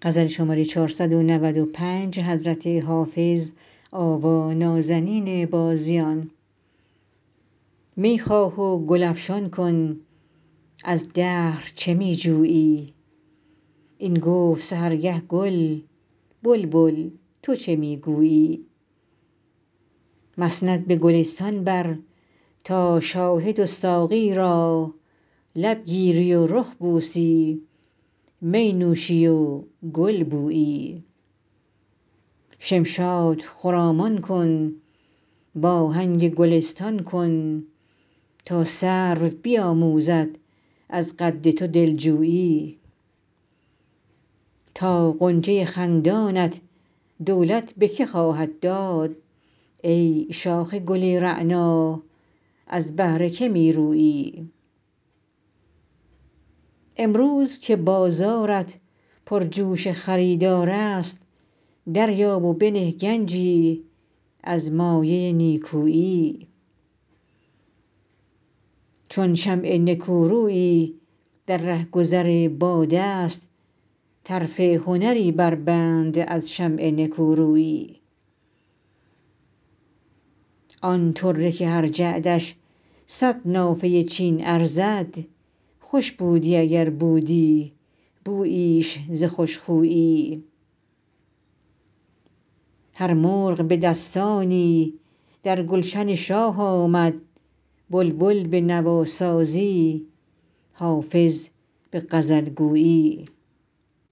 می خواه و گل افشان کن از دهر چه می جویی این گفت سحرگه گل بلبل تو چه می گویی مسند به گلستان بر تا شاهد و ساقی را لب گیری و رخ بوسی می نوشی و گل بویی شمشاد خرامان کن وآهنگ گلستان کن تا سرو بیاموزد از قد تو دلجویی تا غنچه خندانت دولت به که خواهد داد ای شاخ گل رعنا از بهر که می رویی امروز که بازارت پرجوش خریدارست دریاب و بنه گنجی از مایه نیکویی چون شمع نکورویی در رهگذر باده ست طرف هنری بربند از شمع نکورویی آن طره که هر جعدش صد نافه چین ارزد خوش بودی اگر بودی بوییش ز خوش خویی هر مرغ به دستانی در گلشن شاه آمد بلبل به نواسازی حافظ به غزل گویی